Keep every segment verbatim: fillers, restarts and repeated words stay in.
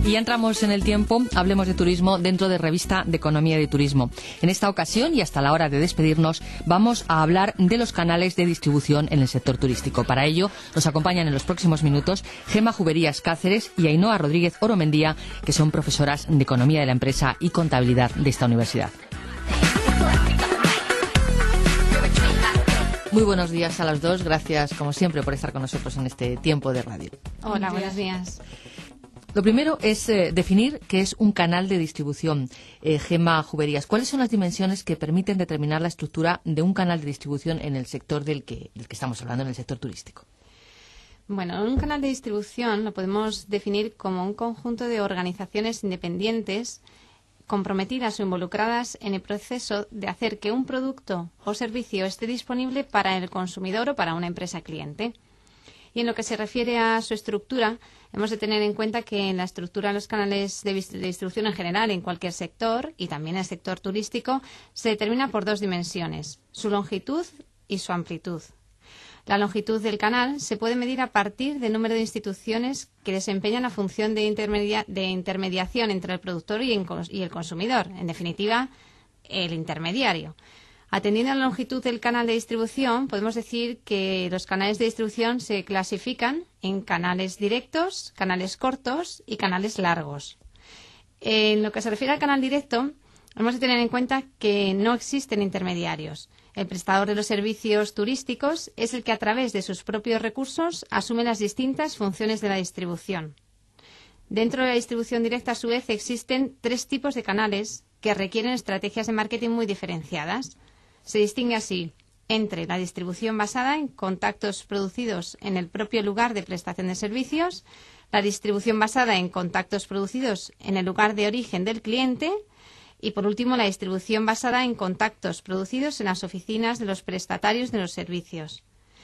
Y ya entramos en el tiempo, hablemos de turismo dentro de Revista de Economía y Turismo. En esta ocasión, y hasta la hora de despedirnos, vamos a hablar de los canales de distribución en el sector turístico. Para ello, nos acompañan en los próximos minutos Gema Juberías Cáceres y Ainhoa Rodríguez Oromendía, que son profesoras de Economía de la Empresa y Contabilidad de esta universidad. Muy buenos días a las dos. Gracias, como siempre, por estar con nosotros en este tiempo de radio. Hola, buenos días. Lo primero es eh, definir qué es un canal de distribución. Eh, Gema Juberías, ¿cuáles son las dimensiones que permiten determinar la estructura de un canal de distribución en el sector del que, del que estamos hablando, en el sector turístico? Bueno, un canal de distribución lo podemos definir como un conjunto de organizaciones independientes comprometidas o involucradas en el proceso de hacer que un producto o servicio esté disponible para el consumidor o para una empresa cliente. Y en lo que se refiere a su estructura, hemos de tener en cuenta que en la estructura de los canales de distribución en general, en cualquier sector, y también en el sector turístico, se determina por dos dimensiones, su longitud y su amplitud. La longitud del canal se puede medir a partir del número de instituciones que desempeñan la función de, intermedia de intermediación entre el productor y el consumidor, en definitiva, el intermediario. Atendiendo a la longitud del canal de distribución, podemos decir que los canales de distribución se clasifican en canales directos, canales cortos y canales largos. En lo que se refiere al canal directo, hemos de tener en cuenta que no existen intermediarios. El prestador de los servicios turísticos es el que a través de sus propios recursos asume las distintas funciones de la distribución. Dentro de la distribución directa, a su vez, existen tres tipos de canales que requieren estrategias de marketing muy diferenciadas. Se distingue así entre la distribución basada en contactos producidos en el propio lugar de prestación de servicios, la distribución basada en contactos producidos en el lugar de origen del cliente y, por último, la distribución basada en contactos producidos en las oficinas de los prestatarios de los servicios.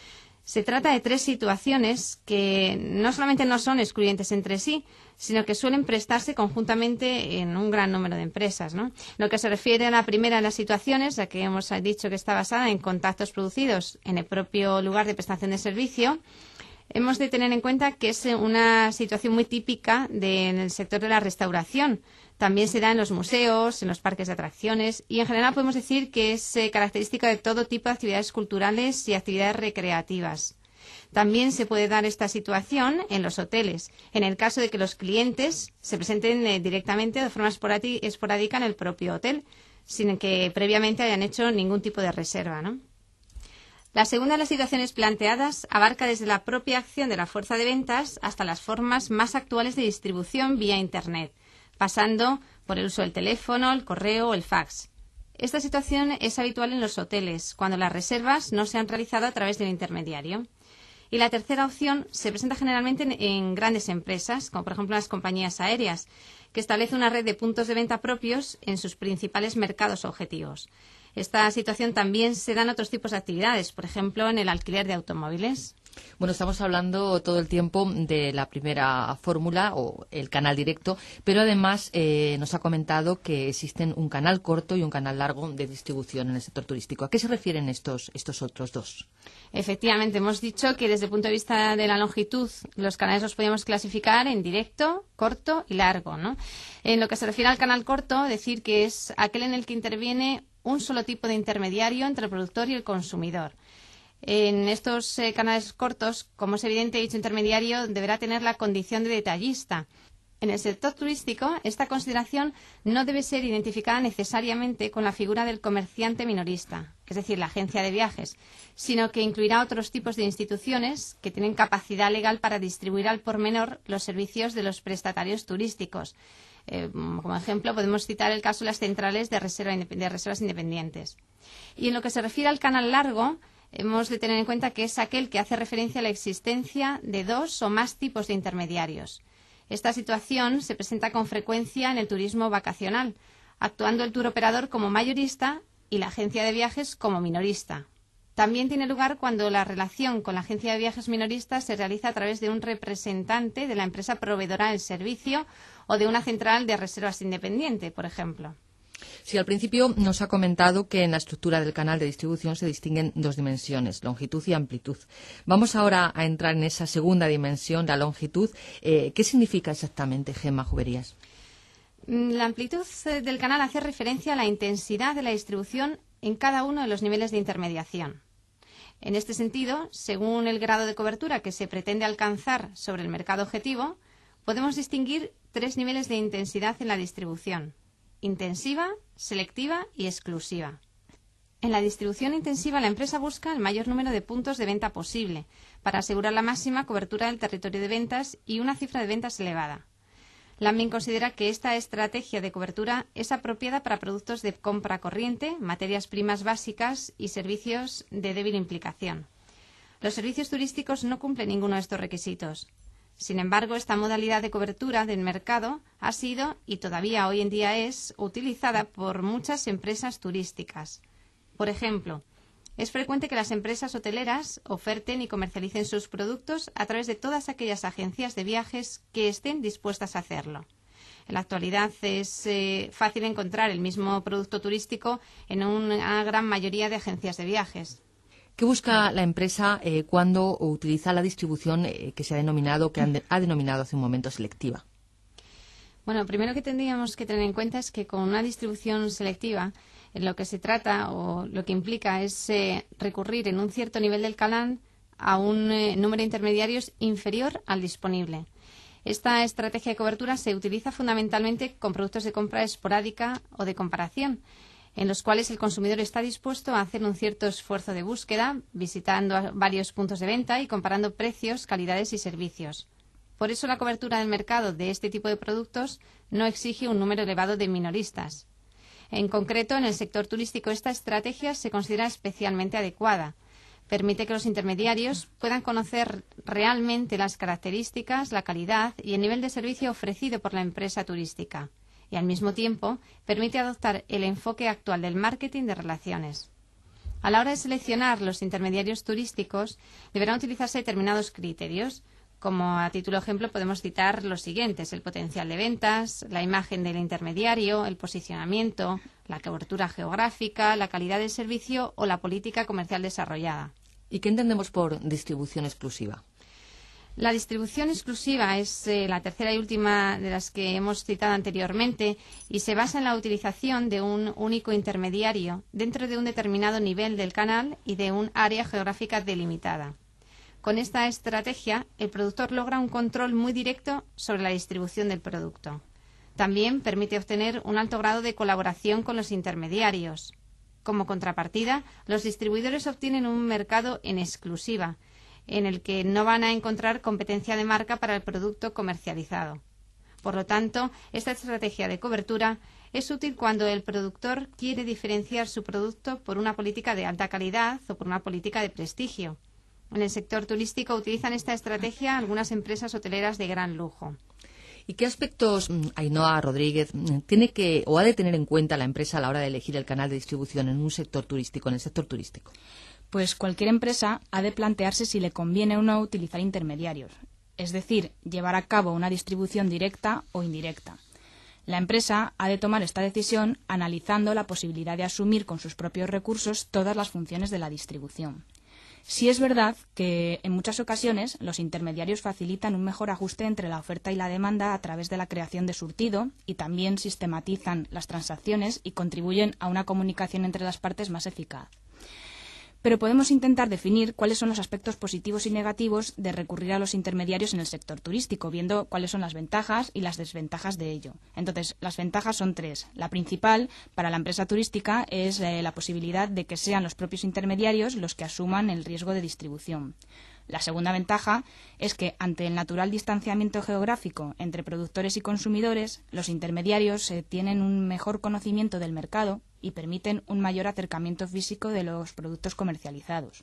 Se trata de tres situaciones que no solamente no son excluyentes entre sí, sino que suelen prestarse conjuntamente en un gran número de empresas, ¿no? Lo que se refiere a la primera de las situaciones, la que hemos dicho que está basada en contactos producidos en el propio lugar de prestación de servicio, hemos de tener en cuenta que es una situación muy típica de, en el sector de la restauración. También se da en los museos, en los parques de atracciones y en general podemos decir que es eh, característica de todo tipo de actividades culturales y actividades recreativas. También se puede dar esta situación en los hoteles, en el caso de que los clientes se presenten eh, directamente de forma esporádica en el propio hotel, sin que previamente hayan hecho ningún tipo de reserva, ¿no? La segunda de las situaciones planteadas abarca desde la propia acción de la fuerza de ventas hasta las formas más actuales de distribución vía Internet, pasando por el uso del teléfono, el correo o el fax. Esta situación es habitual en los hoteles, cuando las reservas no se han realizado a través del intermediario. Y la tercera opción se presenta generalmente en, en grandes empresas, como por ejemplo las compañías aéreas, que establecen una red de puntos de venta propios en sus principales mercados objetivos. Esta situación también se da en otros tipos de actividades, por ejemplo, en el alquiler de automóviles. Bueno, estamos hablando todo el tiempo de la primera fórmula o el canal directo, pero además eh, nos ha comentado que existen un canal corto y un canal largo de distribución en el sector turístico. ¿A qué se refieren estos, estos otros dos? Efectivamente, hemos dicho que desde el punto de vista de la longitud los canales los podemos clasificar en directo, corto y largo, ¿no? En lo que se refiere al canal corto, decir que es aquel en el que interviene un solo tipo de intermediario entre el productor y el consumidor. En estos eh, canales cortos, como es evidente, dicho intermediario deberá tener la condición de detallista. En el sector turístico, esta consideración no debe ser identificada necesariamente con la figura del comerciante minorista, es decir, la agencia de viajes, sino que incluirá otros tipos de instituciones que tienen capacidad legal para distribuir al por menor los servicios de los prestatarios turísticos. Eh, como ejemplo, podemos citar el caso de las centrales de, reserva, de reservas independientes. Y en lo que se refiere al canal largo, hemos de tener en cuenta que es aquel que hace referencia a la existencia de dos o más tipos de intermediarios. Esta situación se presenta con frecuencia en el turismo vacacional, actuando el tour operador como mayorista y la agencia de viajes como minorista. También tiene lugar cuando la relación con la agencia de viajes minorista se realiza a través de un representante de la empresa proveedora del servicio o de una central de reservas independiente, por ejemplo. Sí, al principio nos ha comentado que en la estructura del canal de distribución se distinguen dos dimensiones, longitud y amplitud. Vamos ahora a entrar en esa segunda dimensión, la longitud. Eh, ¿Qué significa exactamente, Gemma Juberías? La amplitud del canal hace referencia a la intensidad de la distribución en cada uno de los niveles de intermediación. En este sentido, según el grado de cobertura que se pretende alcanzar sobre el mercado objetivo, podemos distinguir tres niveles de intensidad en la distribución: intensiva, selectiva y exclusiva. En la distribución intensiva, la empresa busca el mayor número de puntos de venta posible para asegurar la máxima cobertura del territorio de ventas y una cifra de ventas elevada. Lambing considera que esta estrategia de cobertura es apropiada para productos de compra corriente, materias primas básicas y servicios de débil implicación. Los servicios turísticos no cumplen ninguno de estos requisitos. Sin embargo, esta modalidad de cobertura del mercado ha sido, y todavía hoy en día es, utilizada por muchas empresas turísticas. Por ejemplo, es frecuente que las empresas hoteleras oferten y comercialicen sus productos a través de todas aquellas agencias de viajes que estén dispuestas a hacerlo. En la actualidad es eh, fácil encontrar el mismo producto turístico en una gran mayoría de agencias de viajes. ¿Qué busca la empresa eh, cuando utiliza la distribución eh, que se ha denominado, que han de, ha denominado hace un momento selectiva? Bueno, primero que tendríamos que tener en cuenta es que con una distribución selectiva, en lo que se trata o lo que implica es eh, recurrir en un cierto nivel del canal a un eh, número de intermediarios inferior al disponible. Esta estrategia de cobertura se utiliza fundamentalmente con productos de compra esporádica o de comparación, en los cuales el consumidor está dispuesto a hacer un cierto esfuerzo de búsqueda, visitando varios puntos de venta y comparando precios, calidades y servicios. Por eso la cobertura del mercado de este tipo de productos no exige un número elevado de minoristas. En concreto, en el sector turístico, esta estrategia se considera especialmente adecuada. Permite que los intermediarios puedan conocer realmente las características, la calidad y el nivel de servicio ofrecido por la empresa turística. Y, al mismo tiempo, permite adoptar el enfoque actual del marketing de relaciones. A la hora de seleccionar los intermediarios turísticos, deberán utilizarse determinados criterios. Como a título de ejemplo podemos citar los siguientes: el potencial de ventas, la imagen del intermediario, el posicionamiento, la cobertura geográfica, la calidad del servicio o la política comercial desarrollada. ¿Y qué entendemos por distribución exclusiva? La distribución exclusiva es eh, la tercera y última de las que hemos citado anteriormente y se basa en la utilización de un único intermediario dentro de un determinado nivel del canal y de un área geográfica delimitada. Con esta estrategia, el productor logra un control muy directo sobre la distribución del producto. También permite obtener un alto grado de colaboración con los intermediarios. Como contrapartida, los distribuidores obtienen un mercado en exclusiva, en el que no van a encontrar competencia de marca para el producto comercializado. Por lo tanto, esta estrategia de cobertura es útil cuando el productor quiere diferenciar su producto por una política de alta calidad o por una política de prestigio. En el sector turístico utilizan esta estrategia algunas empresas hoteleras de gran lujo. ¿Y qué aspectos, Ainhoa Rodríguez, tiene que o ha de tener en cuenta la empresa a la hora de elegir el canal de distribución en un sector turístico, en el sector turístico? Pues cualquier empresa ha de plantearse si le conviene o no utilizar intermediarios, es decir, llevar a cabo una distribución directa o indirecta. La empresa ha de tomar esta decisión analizando la posibilidad de asumir con sus propios recursos todas las funciones de la distribución. Sí es verdad que en muchas ocasiones los intermediarios facilitan un mejor ajuste entre la oferta y la demanda a través de la creación de surtido y también sistematizan las transacciones y contribuyen a una comunicación entre las partes más eficaz. Pero podemos intentar definir cuáles son los aspectos positivos y negativos de recurrir a los intermediarios en el sector turístico, viendo cuáles son las ventajas y las desventajas de ello. Entonces, las ventajas son tres. La principal, para la empresa turística, es eh, la posibilidad de que sean los propios intermediarios los que asuman el riesgo de distribución. La segunda ventaja es que, ante el natural distanciamiento geográfico entre productores y consumidores, los intermediarios eh, tienen un mejor conocimiento del mercado y permiten un mayor acercamiento físico de los productos comercializados.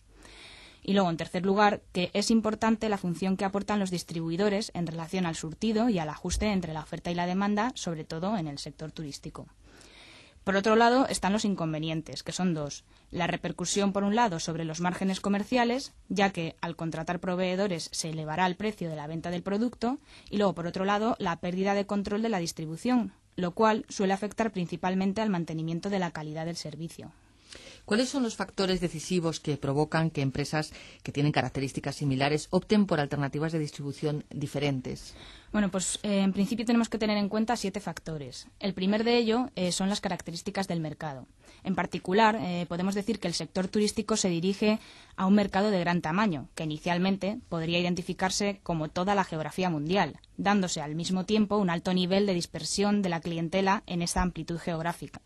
Y luego, en tercer lugar, que es importante la función que aportan los distribuidores en relación al surtido y al ajuste entre la oferta y la demanda, sobre todo en el sector turístico. Por otro lado, están los inconvenientes, que son dos. La repercusión, por un lado, sobre los márgenes comerciales, ya que al contratar proveedores se elevará el precio de la venta del producto, y luego, por otro lado, la pérdida de control de la distribución, lo cual suele afectar principalmente al mantenimiento de la calidad del servicio. ¿Cuáles son los factores decisivos que provocan que empresas que tienen características similares opten por alternativas de distribución diferentes? Bueno, pues eh, en principio tenemos que tener en cuenta siete factores. El primer de ello eh, son las características del mercado. En particular, eh, podemos decir que el sector turístico se dirige a un mercado de gran tamaño, que inicialmente podría identificarse como toda la geografía mundial, dándose al mismo tiempo un alto nivel de dispersión de la clientela en esa amplitud geográfica.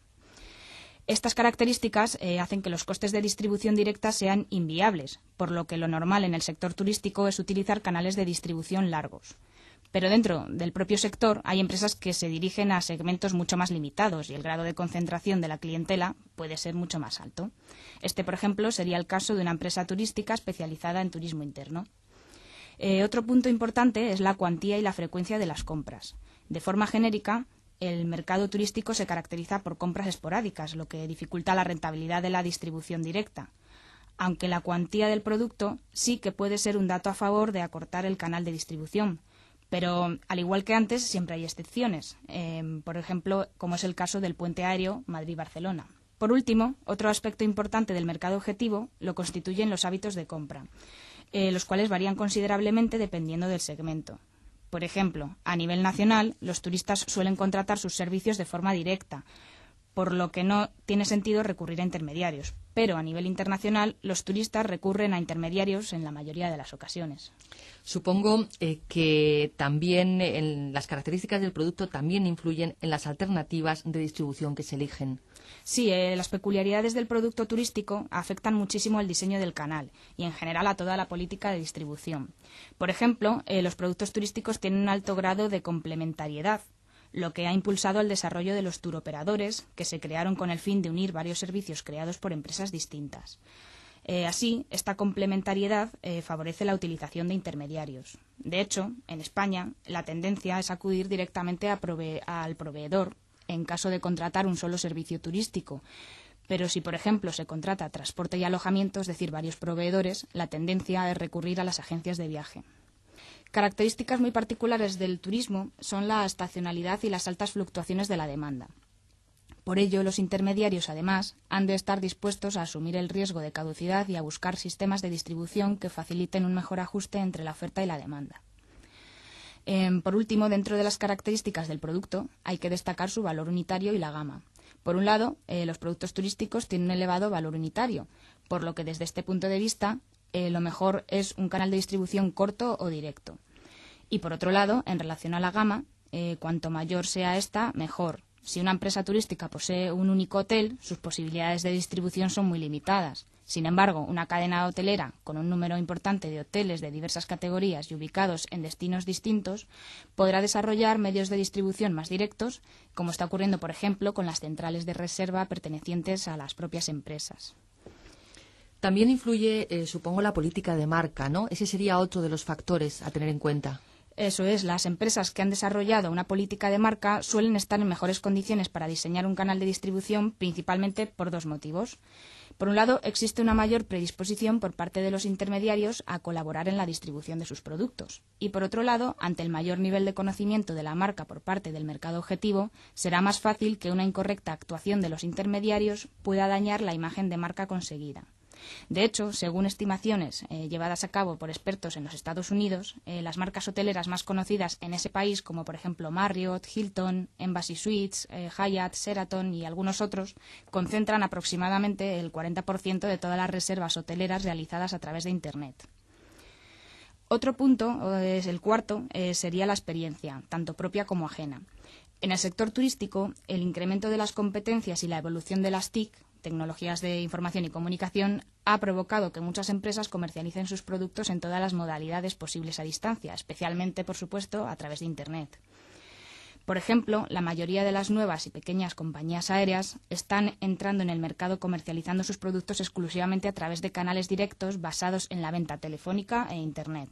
Estas características eh, hacen que los costes de distribución directa sean inviables, por lo que lo normal en el sector turístico es utilizar canales de distribución largos. Pero dentro del propio sector hay empresas que se dirigen a segmentos mucho más limitados y el grado de concentración de la clientela puede ser mucho más alto. Este, por ejemplo, sería el caso de una empresa turística especializada en turismo interno. Eh, otro punto importante es la cuantía y la frecuencia de las compras. De forma genérica, el mercado turístico se caracteriza por compras esporádicas, lo que dificulta la rentabilidad de la distribución directa, aunque la cuantía del producto sí que puede ser un dato a favor de acortar el canal de distribución. Pero, al igual que antes, siempre hay excepciones, eh, por ejemplo, como es el caso del puente aéreo Madrid-Barcelona. Por último, otro aspecto importante del mercado objetivo lo constituyen los hábitos de compra, eh, los cuales varían considerablemente dependiendo del segmento. Por ejemplo, a nivel nacional, los turistas suelen contratar sus servicios de forma directa, por lo que no tiene sentido recurrir a intermediarios. Pero a nivel internacional, los turistas recurren a intermediarios en la mayoría de las ocasiones. Supongo eh, que también en las características del producto también influyen en las alternativas de distribución que se eligen. Sí, eh, las peculiaridades del producto turístico afectan muchísimo el diseño del canal y en general a toda la política de distribución. Por ejemplo, eh, los productos turísticos tienen un alto grado de complementariedad, lo que ha impulsado el desarrollo de los turoperadores, que se crearon con el fin de unir varios servicios creados por empresas distintas. Eh, así, esta complementariedad eh, favorece la utilización de intermediarios. De hecho, en España, la tendencia es acudir directamente a prove- al proveedor en caso de contratar un solo servicio turístico. Pero si, por ejemplo, se contrata transporte y alojamiento, es decir, varios proveedores, la tendencia es recurrir a las agencias de viaje. Características muy particulares del turismo son la estacionalidad y las altas fluctuaciones de la demanda. Por ello, los intermediarios, además, han de estar dispuestos a asumir el riesgo de caducidad y a buscar sistemas de distribución que faciliten un mejor ajuste entre la oferta y la demanda. Eh, por último, dentro de las características del producto, hay que destacar su valor unitario y la gama. Por un lado, eh, los productos turísticos tienen un elevado valor unitario, por lo que desde este punto de vista, Eh, lo mejor es un canal de distribución corto o directo. Y por otro lado, en relación a la gama, eh, cuanto mayor sea esta, mejor. Si una empresa turística posee un único hotel, sus posibilidades de distribución son muy limitadas. Sin embargo, una cadena hotelera con un número importante de hoteles de diversas categorías y ubicados en destinos distintos podrá desarrollar medios de distribución más directos, como está ocurriendo, por ejemplo, con las centrales de reserva pertenecientes a las propias empresas. También influye, eh, supongo, la política de marca, ¿no? Ese sería otro de los factores a tener en cuenta. Eso es, las empresas que han desarrollado una política de marca suelen estar en mejores condiciones para diseñar un canal de distribución, principalmente por dos motivos. Por un lado, existe una mayor predisposición por parte de los intermediarios a colaborar en la distribución de sus productos. Y por otro lado, ante el mayor nivel de conocimiento de la marca por parte del mercado objetivo, será más fácil que una incorrecta actuación de los intermediarios pueda dañar la imagen de marca conseguida. De hecho, según estimaciones eh, llevadas a cabo por expertos en los Estados Unidos, eh, las marcas hoteleras más conocidas en ese país, como por ejemplo Marriott, Hilton, Embassy Suites, eh, Hyatt, Sheraton y algunos otros, concentran aproximadamente el cuarenta por ciento de todas las reservas hoteleras realizadas a través de Internet. Otro punto, es el cuarto, eh, sería la experiencia, tanto propia como ajena. En el sector turístico, el incremento de las competencias y la evolución de las T I C, tecnologías de información y comunicación, ha provocado que muchas empresas comercialicen sus productos en todas las modalidades posibles a distancia, especialmente, por supuesto, a través de Internet. Por ejemplo, la mayoría de las nuevas y pequeñas compañías aéreas están entrando en el mercado comercializando sus productos exclusivamente a través de canales directos basados en la venta telefónica e Internet.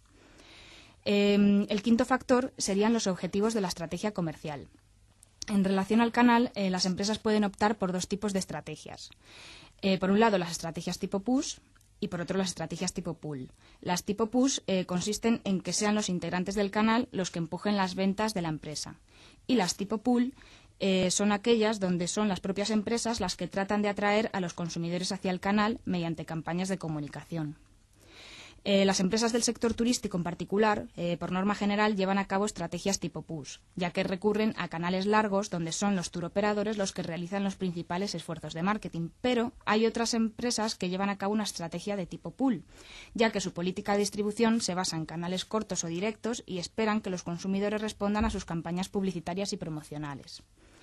Eh, el quinto factor serían los objetivos de la estrategia comercial. En relación al canal, eh, las empresas pueden optar por dos tipos de estrategias. Eh, por un lado, las estrategias tipo push, y por otro las estrategias tipo pull. Las tipo push eh, consisten en que sean los integrantes del canal los que empujen las ventas de la empresa. Y las tipo pull eh, son aquellas donde son las propias empresas las que tratan de atraer a los consumidores hacia el canal mediante campañas de comunicación. Eh, las empresas del sector turístico en particular, eh, por norma general, llevan a cabo estrategias tipo push, ya que recurren a canales largos donde son los touroperadores los que realizan los principales esfuerzos de marketing. Pero hay otras empresas que llevan a cabo una estrategia de tipo pull, ya que su política de distribución se basa en canales cortos o directos y esperan que los consumidores respondan a sus campañas publicitarias y promocionales.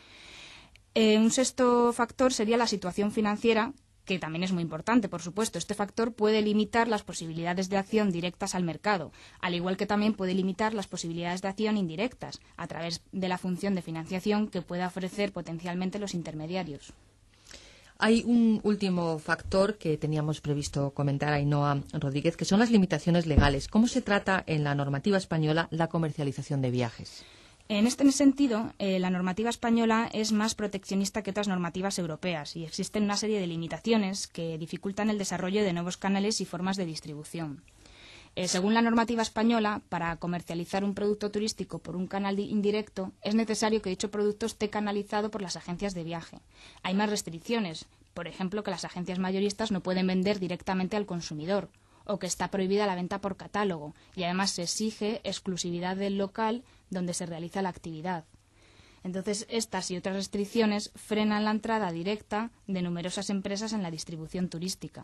Eh, un sexto factor sería la situación financiera, que también es muy importante, por supuesto. Este factor puede limitar las posibilidades de acción directas al mercado, al igual que también puede limitar las posibilidades de acción indirectas, a través de la función de financiación que pueda ofrecer potencialmente los intermediarios. Hay un último factor que teníamos previsto comentar, Ainhoa Rodríguez, que son las limitaciones legales. ¿Cómo se trata en la normativa española la comercialización de viajes? En este sentido, eh, la normativa española es más proteccionista que otras normativas europeas y existen una serie de limitaciones que dificultan el desarrollo de nuevos canales y formas de distribución. Eh, según la normativa española, para comercializar un producto turístico por un canal indirecto, es necesario que dicho producto esté canalizado por las agencias de viaje. Hay más restricciones, por ejemplo, que las agencias mayoristas no pueden vender directamente al consumidor, o que está prohibida la venta por catálogo, y además se exige exclusividad del local donde se realiza la actividad. Entonces, estas y otras restricciones frenan la entrada directa de numerosas empresas en la distribución turística.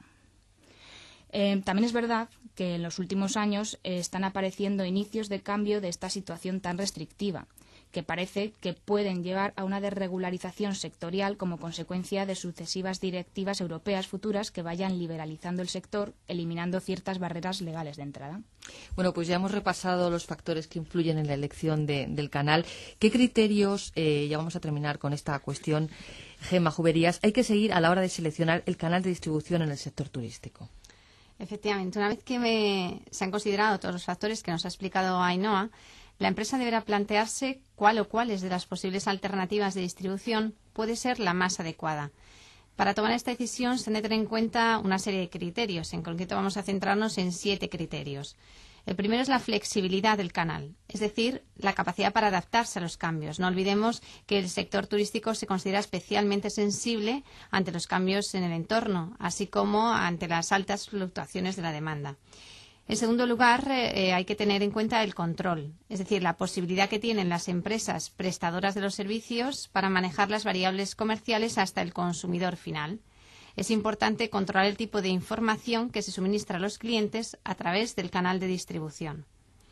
Eh, también es verdad que en los últimos años eh, están apareciendo inicios de cambio de esta situación tan restrictiva, que parece que pueden llevar a una desregularización sectorial como consecuencia de sucesivas directivas europeas futuras que vayan liberalizando el sector, eliminando ciertas barreras legales de entrada. Bueno, pues ya hemos repasado los factores que influyen en la elección de, del canal. ¿Qué criterios, eh, ya vamos a terminar con esta cuestión, Gemma Juberías, hay que seguir a la hora de seleccionar el canal de distribución en el sector turístico? Efectivamente, una vez que me, se han considerado todos los factores que nos ha explicado Ainhoa, la empresa deberá plantearse cuál o cuáles de las posibles alternativas de distribución puede ser la más adecuada. Para tomar esta decisión se han de tener en cuenta una serie de criterios. En concreto vamos a centrarnos en siete criterios. El primero es la flexibilidad del canal, es decir, la capacidad para adaptarse a los cambios. No olvidemos que el sector turístico se considera especialmente sensible ante los cambios en el entorno, así como ante las altas fluctuaciones de la demanda. En segundo lugar, eh, hay que tener en cuenta el control, es decir, la posibilidad que tienen las empresas prestadoras de los servicios para manejar las variables comerciales hasta el consumidor final. Es importante controlar el tipo de información que se suministra a los clientes a través del canal de distribución.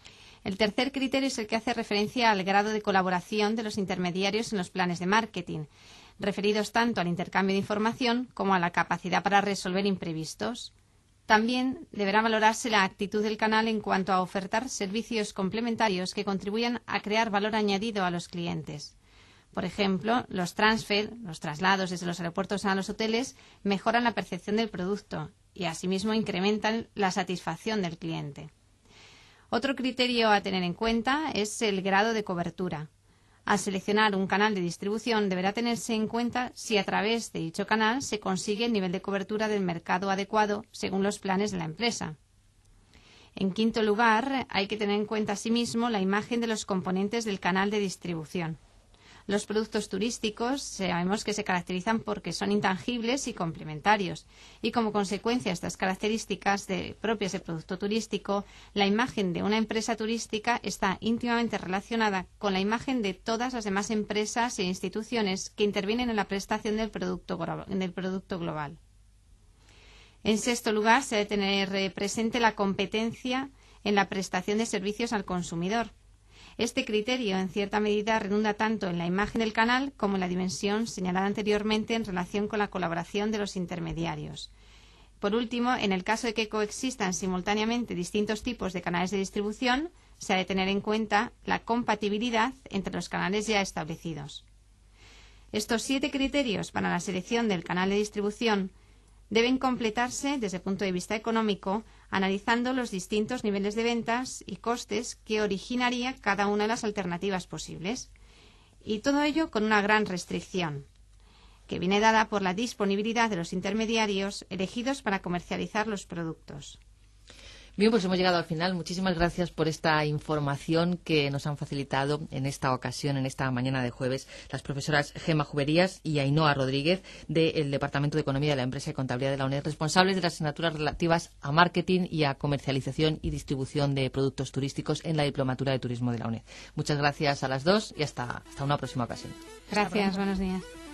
El tercer criterio es el que hace referencia al grado de colaboración de los intermediarios en los planes de marketing, referidos tanto al intercambio de información como a la capacidad para resolver imprevistos. También deberá valorarse la actitud del canal en cuanto a ofertar servicios complementarios que contribuyan a crear valor añadido a los clientes. Por ejemplo, los transfer, los traslados desde los aeropuertos a los hoteles, mejoran la percepción del producto y asimismo incrementan la satisfacción del cliente. Otro criterio a tener en cuenta es el grado de cobertura. Al seleccionar un canal de distribución deberá tenerse en cuenta si a través de dicho canal se consigue el nivel de cobertura del mercado adecuado según los planes de la empresa. En quinto lugar, hay que tener en cuenta asimismo la imagen de los componentes del canal de distribución. Los productos turísticos sabemos que se caracterizan porque son intangibles y complementarios, y como consecuencia de estas características de, propias del producto turístico, la imagen de una empresa turística está íntimamente relacionada con la imagen de todas las demás empresas e instituciones que intervienen en la prestación del producto, del producto global. En sexto lugar, se debe tener presente la competencia en la prestación de servicios al consumidor. Este criterio, en cierta medida, redunda tanto en la imagen del canal como en la dimensión señalada anteriormente en relación con la colaboración de los intermediarios. Por último, en el caso de que coexistan simultáneamente distintos tipos de canales de distribución, se ha de tener en cuenta la compatibilidad entre los canales ya establecidos. Estos siete criterios para la selección del canal de distribución deben completarse desde el punto de vista económico, analizando los distintos niveles de ventas y costes que originaría cada una de las alternativas posibles. Y todo ello con una gran restricción, que viene dada por la disponibilidad de los intermediarios elegidos para comercializar los productos. Bien, pues hemos llegado al final. Muchísimas gracias por esta información que nos han facilitado en esta ocasión, en esta mañana de jueves, las profesoras Gemma Juberías y Ainhoa Rodríguez del Departamento de Economía de la Empresa y Contabilidad de la UNED, responsables de las asignaturas relativas a marketing y a comercialización y distribución de productos turísticos en la Diplomatura de Turismo de la UNED. Muchas gracias a las dos y hasta, hasta una próxima ocasión. Gracias, buenos días.